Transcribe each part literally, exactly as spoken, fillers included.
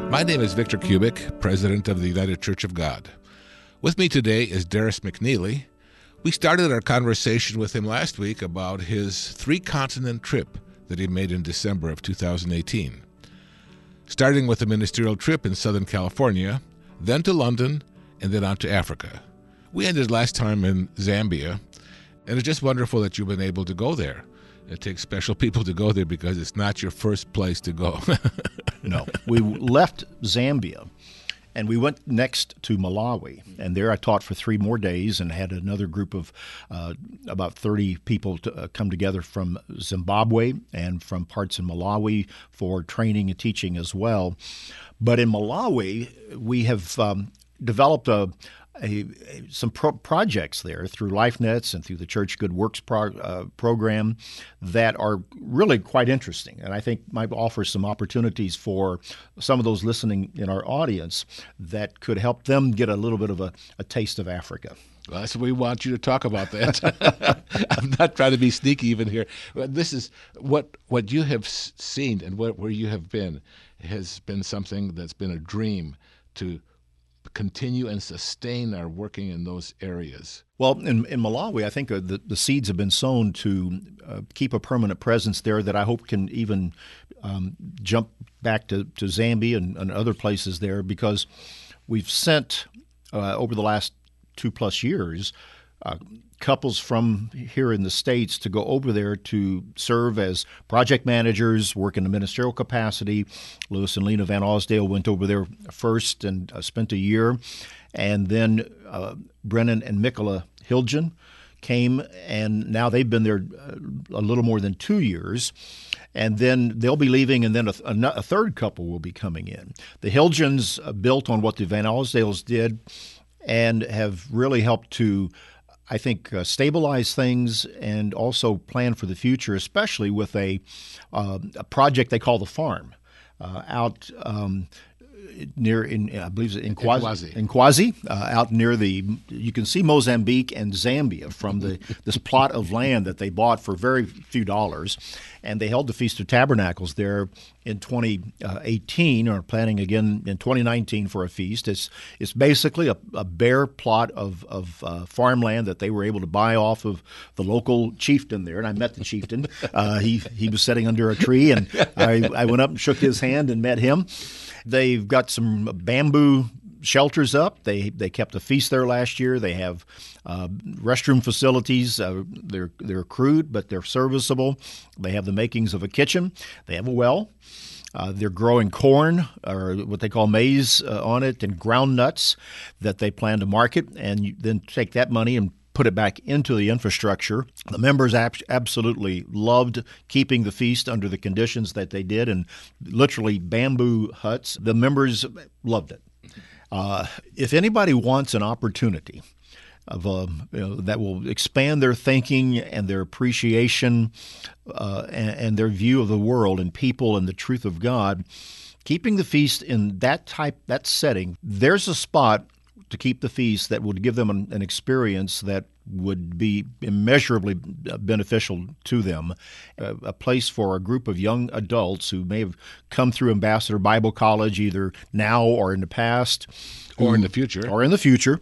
My name is Victor Kubik, President of the United Church of God. With me today is Darris McNeely. We started our conversation with him last week about his three-continent trip that he made in December of two thousand eighteen. Starting with a ministerial trip in Southern California, then to London, and then on to Africa. We ended last time in Zambia, and it's just wonderful that you've been able to go there. It takes special people to go there because it's not your first place to go. No. We left Zambia, and we went next to Malawi. And there I taught for three more days and had another group of uh, about thirty people to, uh, come together from Zimbabwe and from parts in Malawi for training and teaching as well. But in Malawi, we have um, developed a A, a, some pro- projects there through LifeNets and through the Church Good Works pro, uh, program that are really quite interesting, and I think might offer some opportunities for some of those listening in our audience that could help them get a little bit of a, a taste of Africa. Well, that's what we want you to talk about that. I'm not trying to be sneaky even here. This is what what you have seen and what, where you have been has been something that's been a dream to continue and sustain our working in those areas. Well, in, in Malawi, I think uh, the, the seeds have been sown to uh, keep a permanent presence there that I hope can even um, jump back to, to Zambia and, and other places there, because we've sent, uh, over the last two-plus years, uh, couples from here in the States to go over there to serve as project managers, work in a ministerial capacity. Lewis and Lena Van Osdale went over there first and uh, spent a year. And then uh, Brennan and Mikola Hilgen came, and now they've been there a little more than two years. And then they'll be leaving, and then a, a, a third couple will be coming in. The Hilgens uh, built on what the Van Osdales did and have really helped to, I think, uh, stabilize things and also plan for the future, especially with a, uh, a project they call the Farm uh, out um, near, in I believe, in Kwazi, in Kwazi, uh, out near the. You can see Mozambique and Zambia from the this plot of land that they bought for very few dollars, and they held the Feast of Tabernacles there in twenty eighteen, or planning again in twenty nineteen for a feast. It's it's basically a, a bare plot of of uh, farmland that they were able to buy off of the local chieftain there. And I met the chieftain. Uh, he he was sitting under a tree, and I, I went up and shook his hand and met him. They've got some bamboo shelters up. They they kept a feast there last year. They have uh, restroom facilities. Uh, they're they're crude, but they're serviceable. They have the makings of a kitchen. They have a well. Uh, they're growing corn, or what they call maize, uh, on it, and ground nuts that they plan to market, and you then take that money and put it back into the infrastructure. The members ab- absolutely loved keeping the feast under the conditions that they did, and literally bamboo huts. The members loved it. Uh, if anybody wants an opportunity of a, you know, that will expand their thinking and their appreciation uh, and, and their view of the world and people and the truth of God, keeping the feast in that type, that setting, there's a spot to keep the feast that would give them an, an experience that would be immeasurably beneficial to them, a, a place for a group of young adults who may have come through Ambassador Bible College either now or in the past. Or who, in the future. Or in the future.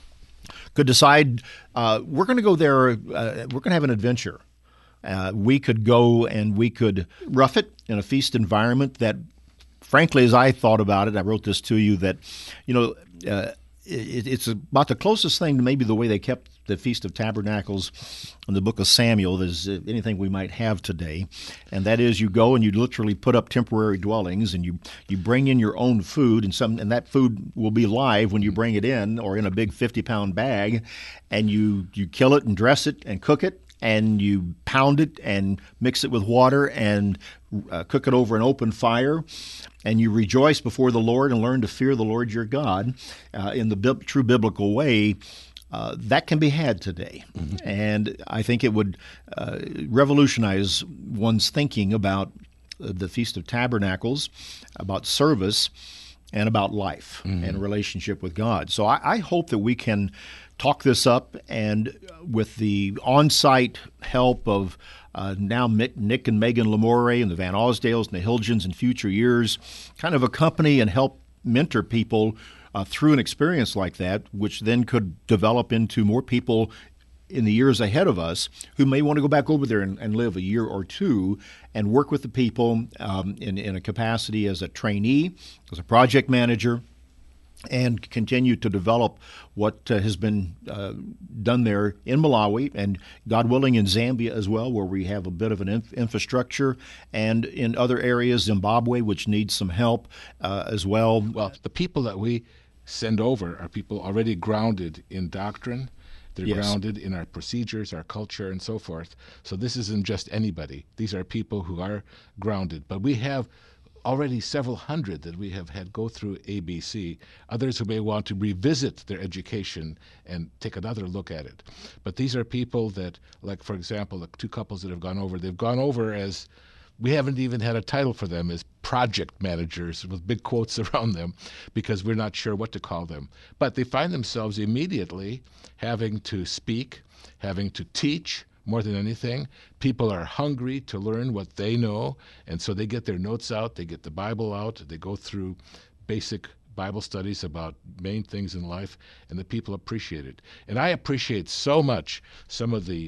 Could decide, uh, we're going to go there, uh, we're going to have an adventure. Uh, we could go and we could rough it in a feast environment that, frankly, as I thought about it, I wrote this to you, that, you know, uh, it, it's about the closest thing to maybe the way they kept the Feast of Tabernacles in the book of Samuel as anything we might have today. And that is, you go and you literally put up temporary dwellings, and you, you bring in your own food, and some and that food will be live when you bring it in, or in a big fifty-pound bag, and you, you kill it and dress it and cook it, and you pound it and mix it with water and uh, cook it over an open fire, and you rejoice before the Lord and learn to fear the Lord your God uh, in the bi- true biblical way. Uh, that can be had today. Mm-hmm. And I think it would uh, revolutionize one's thinking about uh, the Feast of Tabernacles, about service, and about life mm-hmm. and a relationship with God. So I, I hope that we can talk this up, and with the on-site help of uh, now Nick, Nick and Megan Lamore and the Van Osdales and the Hilgens in future years, kind of accompany and help mentor people uh, through an experience like that, which then could develop into more people in the years ahead of us who may want to go back over there and, and live a year or two and work with the people um, in, in a capacity as a trainee, as a project manager, and continue to develop what uh, has been uh, done there in Malawi and, God willing, in Zambia as well, where we have a bit of an inf- infrastructure, and in other areas, Zimbabwe, which needs some help uh, as well. Well, the people that we send over are people already grounded in doctrine. They're yes. grounded in our procedures, our culture, and so forth. So this isn't just anybody. These are people who are grounded. But we have already several hundred that we have had go through A B C, others who may want to revisit their education and take another look at it. But these are people that, like, for example, the two couples that have gone over, they've gone over as, we haven't even had a title for them, as project managers with big quotes around them, because we're not sure what to call them. But they find themselves immediately having to speak, having to teach, more than anything. People are hungry to learn what they know, and so they get their notes out, they get the Bible out, they go through basic Bible studies about main things in life, and the people appreciate it. And I appreciate so much some of the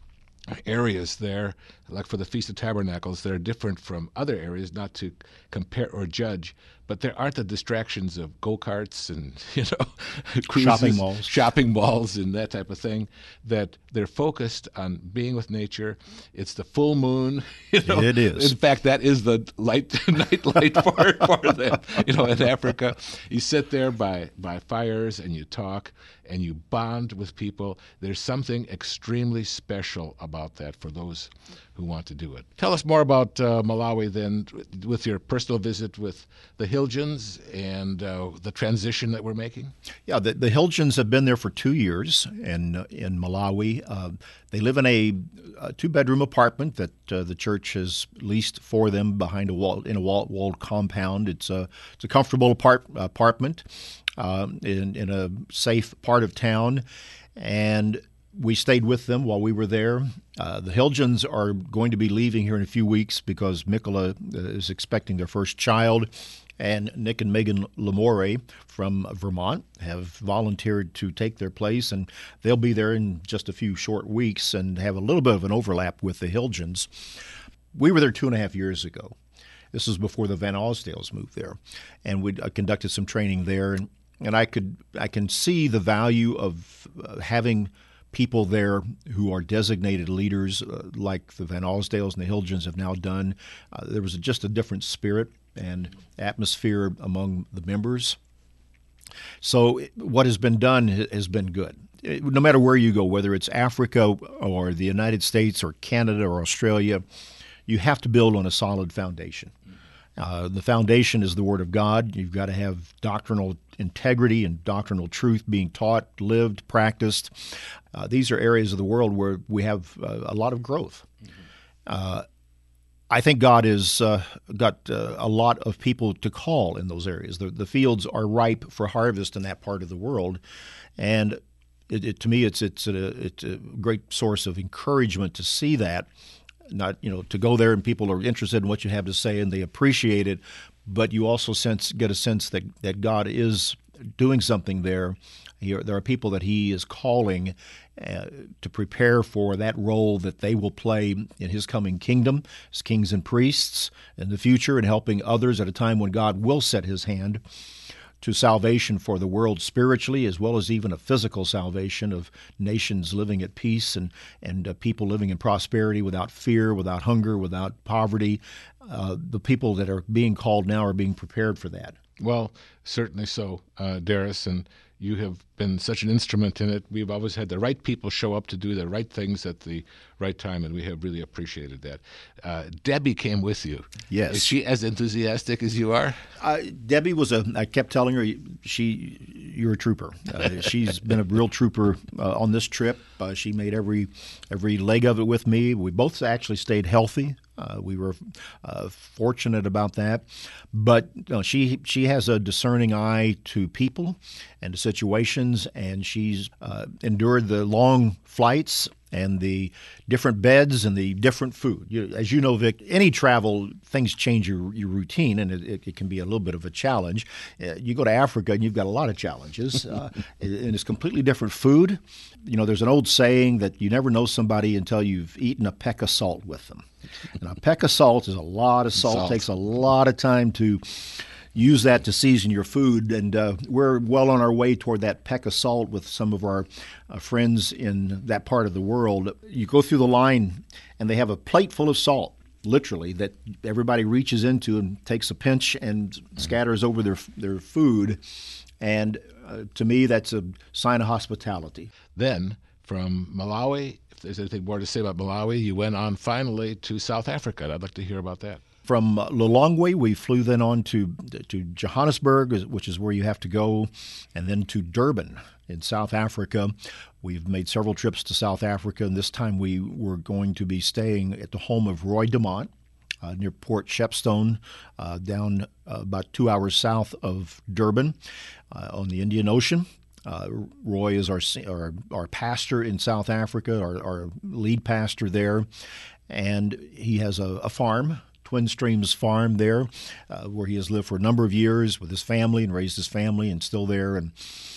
areas there, like for the Feast of Tabernacles, they're different from other areas, not to compare or judge, but there aren't the distractions of go-karts and, you know, cruises, shopping malls, shopping malls and that type of thing, that they're focused on being with nature. It's the full moon. You know? It is. In fact, that is the light night light for, for them. You know, in Africa, you sit there by, by fires and you talk and you bond with people. There's something extremely special about that for those who want to do it. Tell us more about uh, Malawi then, with your personal visit with the Hilgens and uh, the transition that we're making. Yeah, the, the Hilgens have been there for two years in, in Malawi. Uh, they live in a, a two-bedroom apartment that uh, the church has leased for them behind a wall, in a wall, walled compound. It's a, it's a comfortable apart, apartment uh, in, in a safe part of town, and we stayed with them while we were there. Uh, the Hilgens are going to be leaving here in a few weeks because Mikola is expecting their first child, and Nick and Megan Lamore from Vermont have volunteered to take their place, and they'll be there in just a few short weeks and have a little bit of an overlap with the Hilgens. We were there two and a half years ago. This was before the Van Osdales moved there, and we uh, conducted some training there, and, and I could I can see the value of uh, having people there who are designated leaders, uh, like the Van Osdales and the Hilgens have now done. Uh, there was a, just a different spirit and atmosphere among the members. So what has been done has been good. It, no matter where you go, whether it's Africa or the United States or Canada or Australia, you have to build on a solid foundation. Uh, the foundation is the Word of God. You've got to have doctrinal integrity and doctrinal truth being taught, lived, practiced. Uh, these are areas of the world where we have uh, a lot of growth. Mm-hmm. Uh, I think God has uh, got uh, a lot of people to call in those areas. The, the fields are ripe for harvest in that part of the world, and it, it, to me, it's it's a, it's a great source of encouragement to see that. Not, you know, to go there and people are interested in what you have to say and they appreciate it, but you also sense get a sense that, that God is doing something there. Here, there are people that He is calling uh, to prepare for that role that they will play in His coming kingdom as kings and priests in the future, and helping others at a time when God will set His hand to salvation for the world spiritually, as well as even a physical salvation of nations living at peace and, and uh, people living in prosperity without fear, without hunger, without poverty. Uh, the people that are being called now are being prepared for that. Well, certainly so, uh, Darius, and you have been such an instrument in it. We've always had the right people show up to do the right things at the right time, and we have really appreciated that. Uh, Debbie came with you. Yes. Is she as enthusiastic as you are? Uh, Debbie was a, I kept telling her, she, you're a trooper. Uh, she's been a real trooper uh, on this trip. Uh, she made every every leg of it with me. We both actually stayed healthy Uh, we were uh, fortunate about that. But you know, she she has a discerning eye to people and to situations, and she's uh, endured the long flights and the different beds and the different food. You, as you know, Vic, any travel, things change your, your routine, and it, it can be a little bit of a challenge. Uh, you go to Africa, and you've got a lot of challenges, uh, and it's completely different food. You know, there's an old saying that you never know somebody until you've eaten a peck of salt with them. And a peck of salt is a lot of salt. Salt. It takes a lot of time to use that to season your food, and uh, we're well on our way toward that peck of salt with some of our uh, friends in that part of the world. You go through the line, and they have a plate full of salt, literally, that everybody reaches into and takes a pinch and scatters over their their food, and uh, to me, that's a sign of hospitality. Then, from Malawi, if there's anything more to say about Malawi, you went on finally to South Africa. I'd like to hear about that. From Lilongwe, we flew then on to to Johannesburg, which is where you have to go, and then to Durban in South Africa. We've made several trips to South Africa, and this time we were going to be staying at the home of Roy Dumont uh, near Port Shepstone, uh, down uh, about two hours south of Durban uh, on the Indian Ocean. Uh, Roy is our, our our pastor in South Africa, our, our lead pastor there, and he has a, a farm, Twin Streams Farm there, uh, where he has lived for a number of years with his family and raised his family and still there. And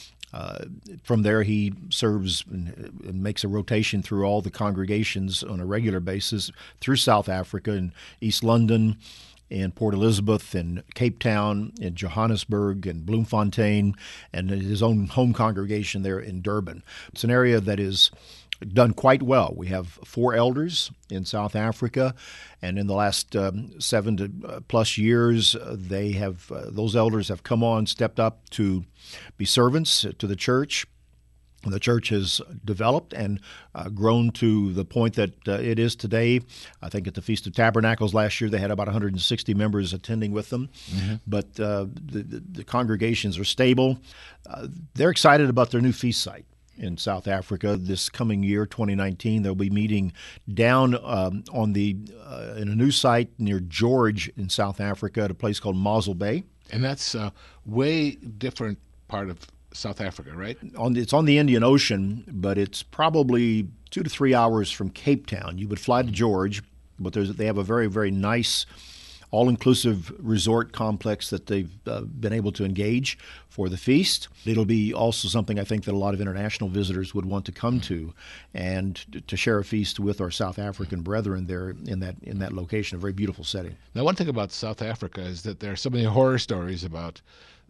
uh, from there, he serves and, and makes a rotation through all the congregations on a regular basis through South Africa and East London, in Port Elizabeth, in Cape Town, in Johannesburg, and Bloemfontein, and his own home congregation there in Durban. It's an area that is done quite well. We have four elders in South Africa, and in the last um, seven to uh, plus years, uh, they have uh, those elders have come on, stepped up to be servants to the church. The church has developed and uh, grown to the point that uh, it is today. I think at the Feast of Tabernacles last year, they had about one hundred sixty members attending with them. Mm-hmm. But uh, the, the, the congregations are stable. Uh, they're excited about their new feast site in South Africa this coming year, twenty nineteen. They'll be meeting down um, on the uh, in a new site near George in South Africa at a place called Mossel Bay. And that's a way different part of South Africa, right? On it's on the Indian Ocean, but it's probably two to three hours from Cape Town. You would fly to George, but there's they have a very, very nice, all-inclusive resort complex that they've uh, been able to engage for the feast. It'll be also something I think that a lot of international visitors would want to come to, and to share a feast with our South African brethren there in that in that location, a very beautiful setting. Now, one thing about South Africa is that there are so many horror stories about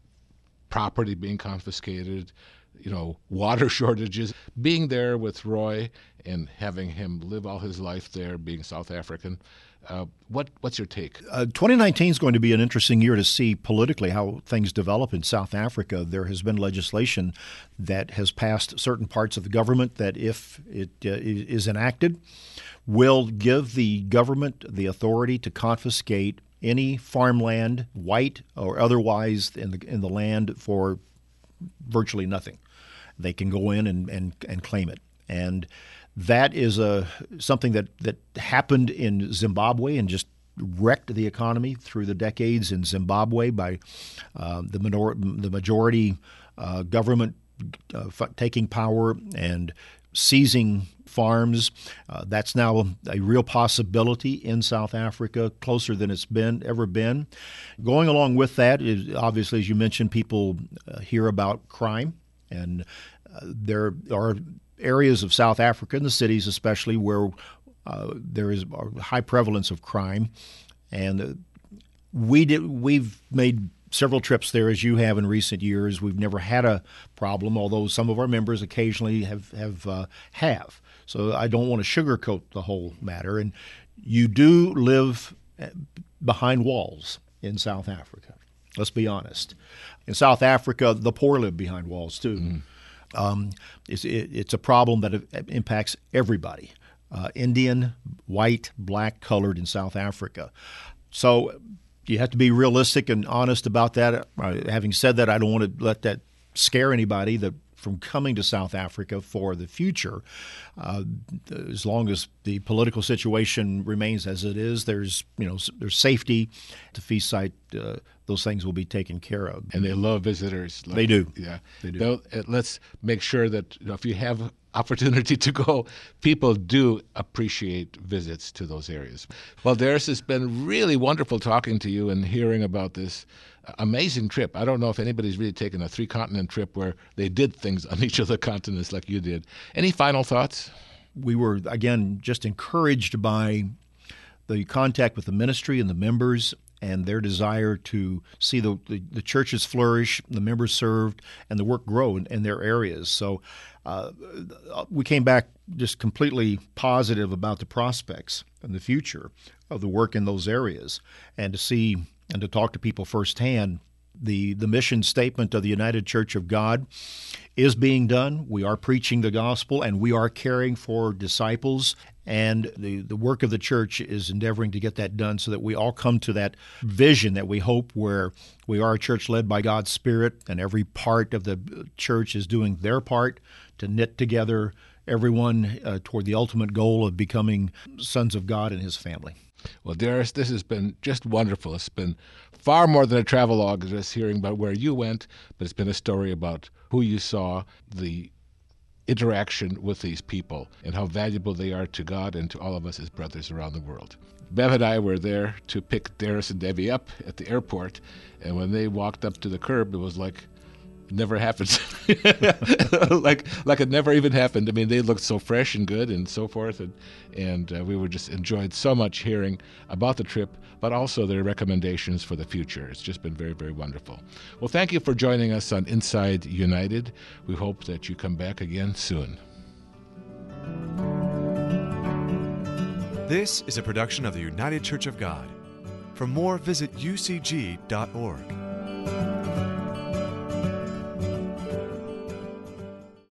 property being confiscated, you know, water shortages. Being there with Roy and having him live all his life there, being South African, uh, what what's your take? Uh, twenty nineteen is going to be an interesting year to see politically how things develop in South Africa. There has been legislation that has passed certain parts of the government that, if it uh, is enacted, will give the government the authority to confiscate any farmland, white or otherwise, in the in the land for virtually nothing. They can go in and, and, and claim it. And that is a something that, that happened in Zimbabwe and just wrecked the economy through the decades in Zimbabwe by uh, the, minor, the majority uh, government uh, f- taking power and seizing farms. Uh, that's now a real possibility in South Africa, closer than it's been ever been. Going along with that is, obviously, as you mentioned, people uh, hear about crime, and uh, there are areas of South Africa, in the cities especially, where uh, there is a high prevalence of crime, and uh, we did, we've made several trips there, as you have in recent years. We've never had a problem, although some of our members occasionally have have uh, have. So I don't want to sugarcoat the whole matter. And you do live behind walls in South Africa. Let's be honest. In South Africa, the poor live behind walls too. Mm. Um, it's, it, it's a problem that impacts everybody, uh, Indian, white, black, colored in South Africa. So you have to be realistic and honest about that. Uh, having said that, I don't want to let that scare anybody. The from coming to South Africa for the future. Uh, as long as the political situation remains as it is, there's you know there's safety at the feast site. Uh, those things will be taken care of. And they love visitors. Like, they do. Yeah, they do. They'll, uh, let's make sure that you know, if you have opportunity to go, people do appreciate visits to those areas. Well, Darius, it's been really wonderful talking to you and hearing about this amazing trip. I don't know if anybody's really taken a three-continent trip where they did things on each of the continents like you did. Any final thoughts? We were, again, just encouraged by the contact with the ministry and the members and their desire to see the, the, the churches flourish, the members served, and the work grow in, in their areas. So uh, we came back just completely positive about the prospects and the future of the work in those areas, and to see and to talk to people firsthand. The, the mission statement of the United Church of God is being done. We are preaching the gospel, and we are caring for disciples. And the, the work of the church is endeavoring to get that done so that we all come to that vision that we hope, where we are a church led by God's Spirit, and every part of the church is doing their part to knit together everyone uh, toward the ultimate goal of becoming sons of God and His family. Well, Darius, this has been just wonderful. It's been far more than a travelogue, just hearing about where you went, but it's been a story about who you saw, the interaction with these people, and how valuable they are to God and to all of us as brothers around the world. Bev and I were there to pick Darius and Debbie up at the airport, and when they walked up to the curb, it was like it never happened. like like it never even happened. I mean, they looked so fresh and good and so forth, and, and uh, we were just enjoyed so much hearing about the trip, but also their recommendations for the future. It's just been very, very wonderful. Well, thank you for joining us on Inside United. We hope that you come back again soon. This is a production of the United Church of God. For more, visit u c g dot org.